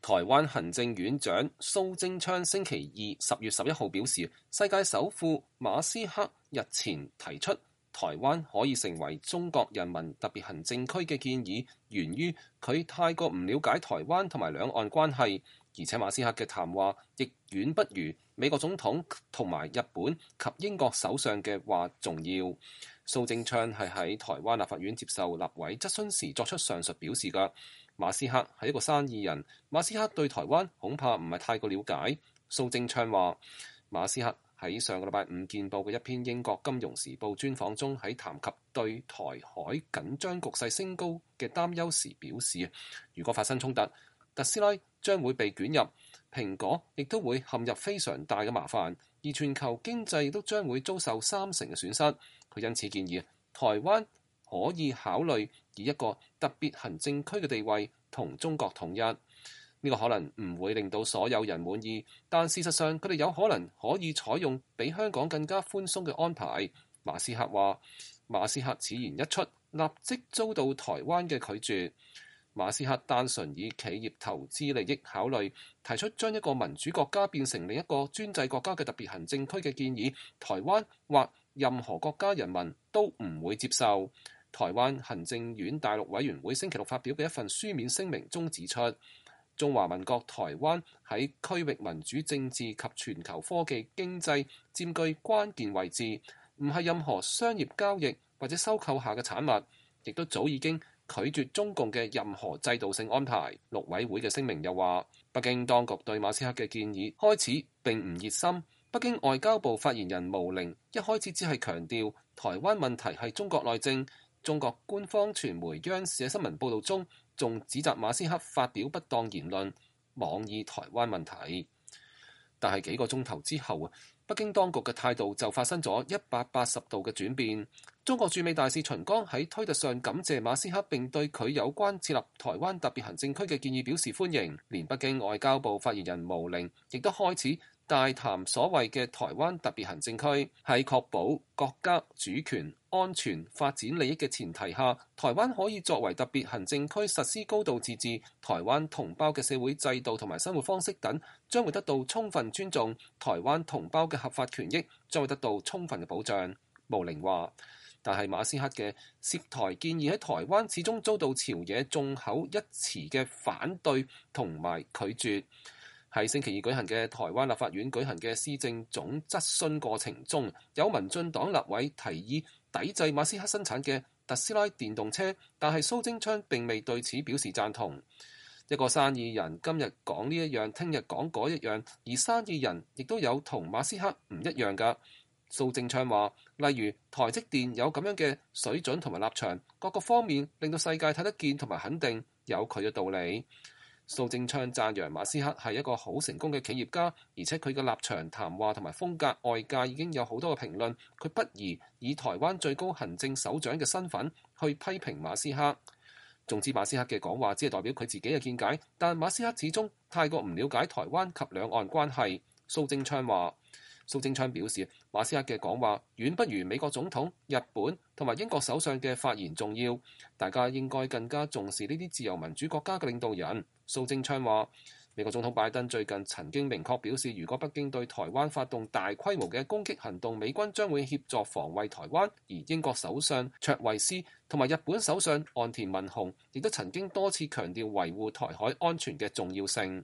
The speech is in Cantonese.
台灣行政院長蘇貞昌星期二10月11號表示，世界首富馬斯克日前提出台灣可以成為中國人民特別行政區嘅建議，源於佢太過唔了解台灣同埋兩岸關係，而且馬斯克嘅談話亦遠不如美國總統同埋日本及英國首相嘅話重要。蘇貞昌係喺台灣立法院接受立委質詢時作出上述表示㗎。馬斯克係一個生意人，馬斯克對台灣恐怕唔係太過了解。蘇貞昌話，馬斯克喺上個禮拜五見報嘅一篇英國金融時報專訪中，喺談及對台海緊張局勢升高嘅擔憂時表示，如果發生衝突，特斯拉將會被捲入，蘋果亦都會陷入非常大嘅麻煩，而全球經濟都將會遭受3成嘅損失。佢因此建議台灣可以考慮以一個特別行政區嘅地位同中國統一。呢個可能唔會令到所有人滿意，但事實上佢哋有可能可以採用比香港更加寬鬆嘅安排。馬斯克話，馬斯克此言一出，立即遭到台灣嘅拒絕。馬斯克單純以企業投資利益考慮，提出將一個民主國家變成另一個專制國家嘅特別行政區嘅建議，台灣或任何國家人民都唔會接受。台灣行政院大陸委員會星期六發表嘅一份書面聲明中指出，中華民國台灣喺區域民主政治及全球科技經濟佔據關鍵位置，唔係任何商業交易或者收購下嘅產物，亦都早已經拒絕中共嘅任何制度性安排。陸委會嘅聲明又話，北京當局對馬斯克嘅建議開始並唔熱心。北京外交部發言人毛寧一開始只係強調台灣問題係中國內政。中國官方傳媒央視喺新聞報導中仲指責馬斯克發表不當言論，妄議台灣問題。但係幾個鐘頭之後，北京當局嘅態度就發生咗180度嘅轉變。中國駐美大使秦剛喺推特上感謝馬斯克，並對佢有關設立台灣特別行政區嘅建議表示歡迎。連北京外交部發言人毛寧亦都開始大談所謂嘅台灣特別行政區係確保國家主權、安全、發展利益嘅前提下，台灣可以作為特別行政區實施高度自治，台灣同胞嘅社會制度同埋生活方式等將會得到充分尊重，台灣同胞嘅合法權益將會得到充分嘅保障。毛寧話，但係馬斯克嘅涉台建議喺台灣始終遭到朝野眾口一詞嘅反對同埋拒絕。喺星期二舉行嘅台灣立法院舉行嘅施政總質詢過程中，有民進黨立委提議抵制馬斯克生產嘅特斯拉電動車，但係蘇貞昌並未對此表示贊同。一個生意人今日講呢一樣，聽日講嗰一樣，而生意人亦都有同馬斯克唔一樣㗎。蘇貞昌話，例如台積電有咁樣嘅水準同埋立場，各個方面令到世界睇得見同埋肯定，有佢嘅道理。蘇貞昌讚揚馬斯克係一個好成功嘅企業家，而且佢嘅立場、談話同埋風格，外界已經有好多嘅評論。佢不宜以台灣最高行政首長嘅身份去批評馬斯克。總之馬斯克嘅講話只係代表佢自己嘅見解，但馬斯克始終太過唔了解台灣及兩岸關係。蘇貞昌表示，馬斯克嘅講話遠不如美國總統、日本同埋英國首相嘅發言重要，大家應該更加重視呢啲自由民主國家嘅領導人。蘇貞昌話，美國總統拜登最近曾經明確表示，如果北京對台灣發動大規模嘅攻擊行動，美軍將會協助防衛台灣。而英國首相卓慧思同埋日本首相岸田文雄亦都曾經多次強調維護台海安全嘅重要性。